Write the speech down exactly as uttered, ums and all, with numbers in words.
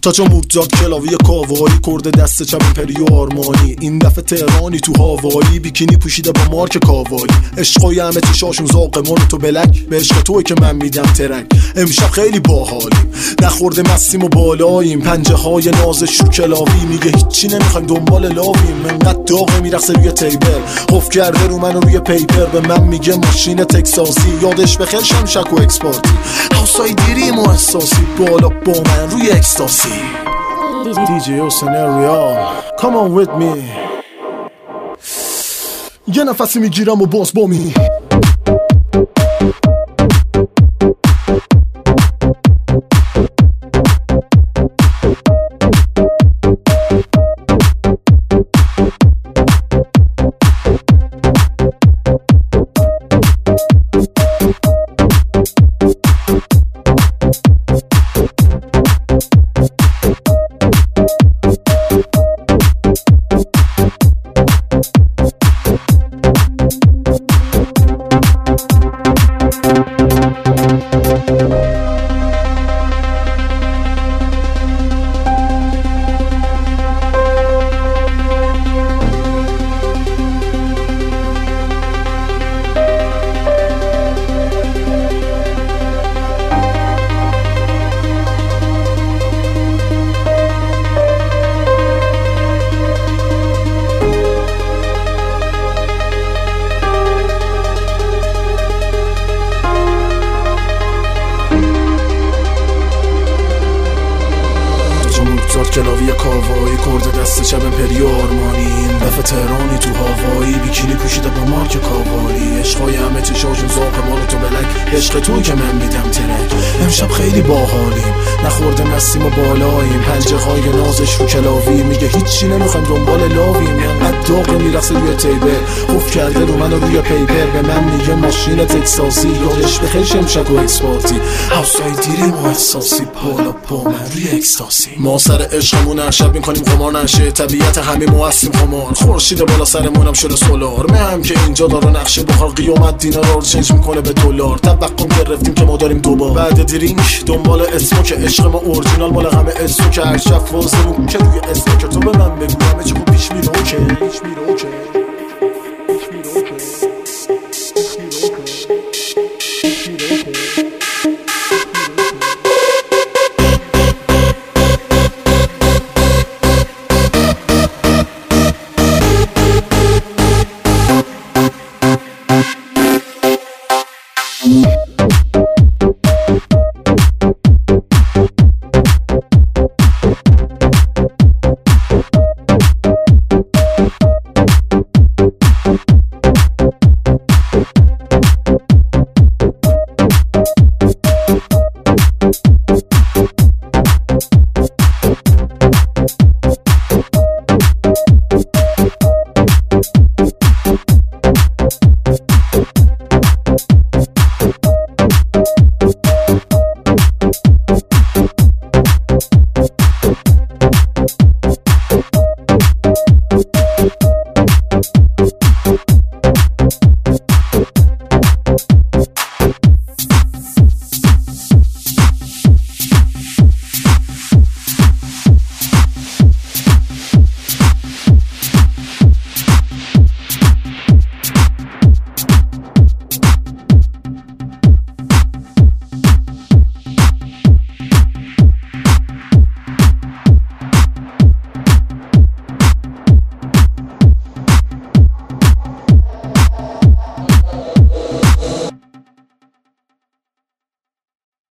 تاچا مورزارت کلاوی کاوایی کرده دست چپ پریو آرمانی این دفعه تهرانی تو هوایی بیکینی پوشیده با مارک کاوایی عشقای همه چشاشون زاقمون تو بلک به عشق توی که من میدم ترک امشب خیلی باحالیم نخورده مستیم و بالاییم پنجه های نازش رو کلاوی میگه هیچی نمیخوایم دنبال لاویم منقدر داغه میرقصه روی تیبل قف کرده رو من روی پیپر به من میگه ماشین تکساسی یادش بخیر شمشک و اکسپارتی هاوسای دیریم و احساسی بالا با من روی اکستاسی دی جی او سناریو come on with me یه نفسی میگیرم و باز بامی کلاوی کاوایی کرده دست چپ پریو آرمانی این دفعه تهرانی تو هوایی بیکینی پوشیده با مارک کاوایی عشقای همه چشاشون زاق مال تو بلک عشق توی که من میدم ترک امشب خیلی باحالیم نخورده مستیم و بالاییم پنجه های نازش رو کلاوی میگه هیچی نمیخوایم دنبال لاویم انقدر داغ میرقصه روی تیبل قف کرده رو من روی پیپر به من میگه ماشین تکساسی یادش بخیر شمشک و اکسپارتی هاوسای دیریم و احساسی بالا با من روی اکستاسی ما سر عشقمون هر شب میکنیم قمار نشه طبیعت همه ما هستیم خمار خورشید بالا سرمونم شده سولار مهم که اینجا داره نقشه بخار قیامت دینار رو چنج میکنه به دلار توقع گرفتیم که ما داریم دوبار بعد درینک دنبال اسمو که عشق ما اورجینال مال همه اسمو که هر شب فازمون که روی اسمو که تو به من بگو همه چی خوب پیش میره اوکی پیش میره اوکی